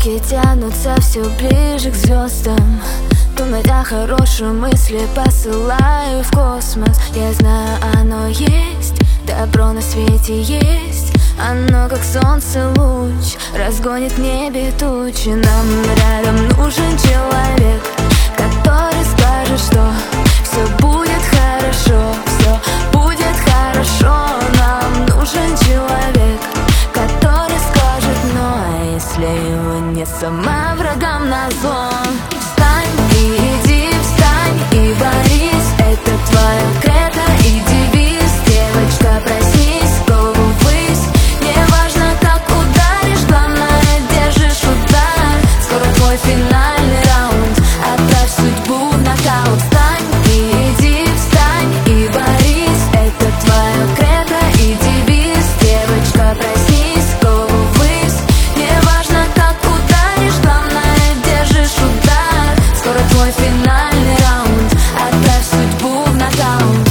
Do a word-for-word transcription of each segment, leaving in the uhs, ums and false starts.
Руки тянутся все ближе к звездам. Думая хорошие мысли посылаю в космос. Я знаю, оно есть, добро на свете есть. Оно как солнце луч, разгонит в небе тучи. Нам рядом нужен человек, который скажет, что все будет хорошо, все будет хорошо. Нам нужен человек, который скажет но. А если его нет, сама врагам назло. Встань и иди, встань и борись. Это твое кредо и девиз. Девочка, проснись, голову ввысь. Неважно, как ударишь, главное, держишь удар. Скоро твой финальный раунд, отправь судьбу в нокаут. Встань и иди, встань и борись. Это твое кредо и девиз. Девочка, проснись, голову ввысь. Неважно, как ударишь, главное, держишь удар. Скоро твой финальный раунд, отправь судьбу в нокаут.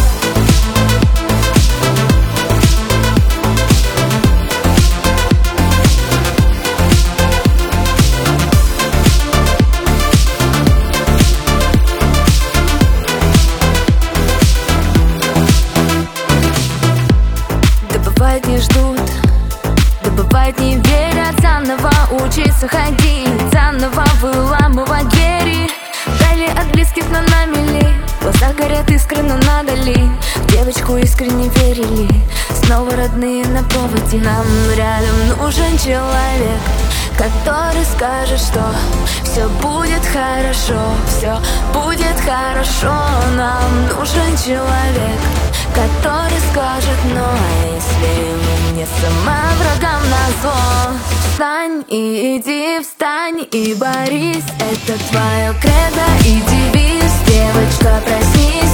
Да бывает не ждут, да бывает не верят. Заново учиться ходить, заново выламывать двери. Дали от близких, но на мели. В глазах горят искры, но надо ли? В девочку искренне верили. Снова родные на проводе. Нам рядом нужен человек, который скажет, что все будет хорошо, все будет хорошо. Нам нужен человек, который скажет но. А если ему нет, сама врагам назло. Встань и иди, встань и борись. Это твое кредо и девиз. Девочка, проснись,